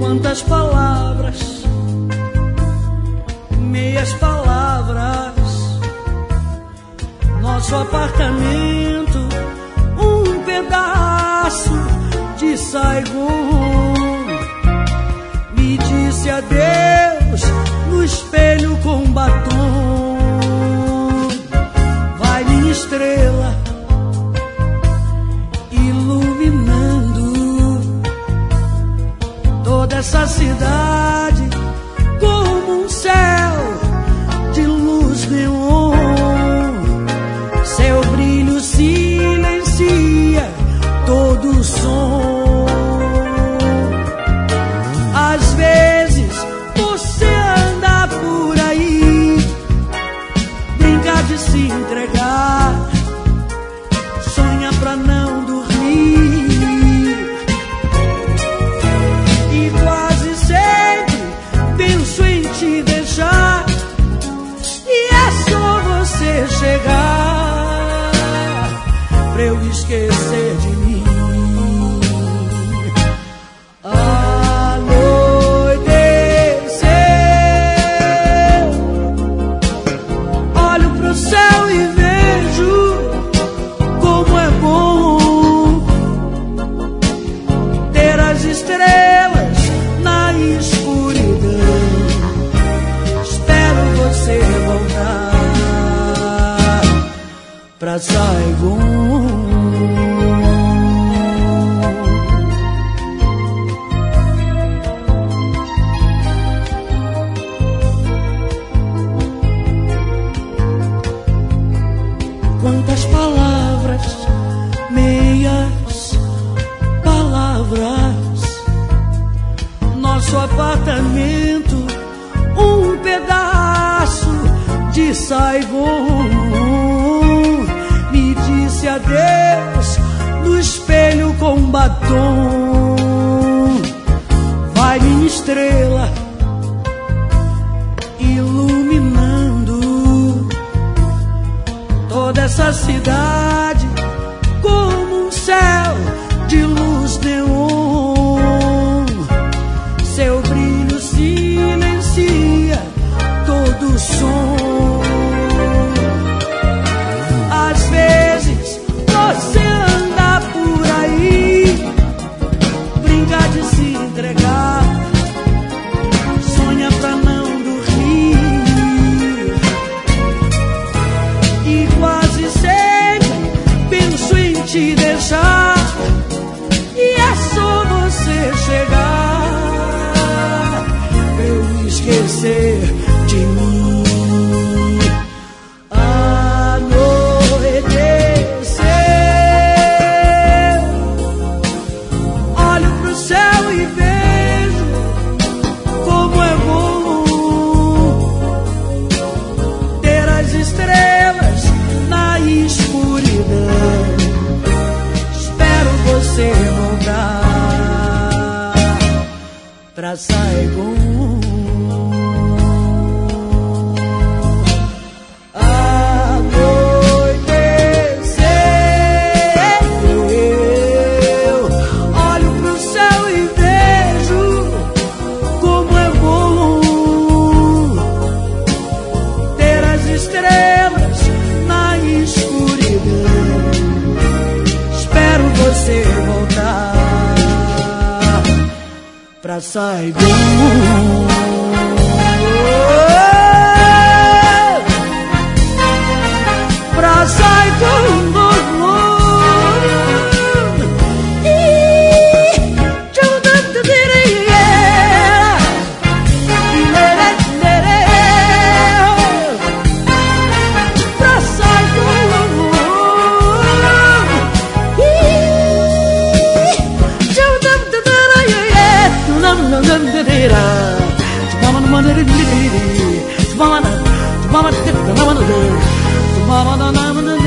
Quantas palavras, meias palavras. Nosso apartamento, um pedaço de Saigon. Me disse adeus no espelho com batom. Vai minha estrela iluminando toda essa cidade como um céu de luz neon. Seu brilho silencia todo o som. Às vezes você anda por aí, brinca de se entregar, sonha pra não dormir. E quase sempre penso em te deixar, e é só você chegar pra eu esquecer de mim. Anoiteceu, olho pro céu e vejo como é bom ter as estrelas na escuridão. Espero você voltar pra Saigon. Quantas palavras, meias palavras. Nosso apartamento, um pedaço de Saigon. Me disse adeus no espelho com batom. Vai minha estrela iluminando toda essa cidade como um céu de luz neon. Seu brilho silencia todo o som. Às vezes você anda por aí, brinca de se entregar, sonha pra não dormir. E quase sempre penso em te deixar, e é só você chegar pra eu esquecer de mim. Anoiteceu, olho pro céu e vejo como é bom ter as estrelas na escuridão. Espero você voltar pra Saigon. Pra Saigon. Pra Saigon. Mama,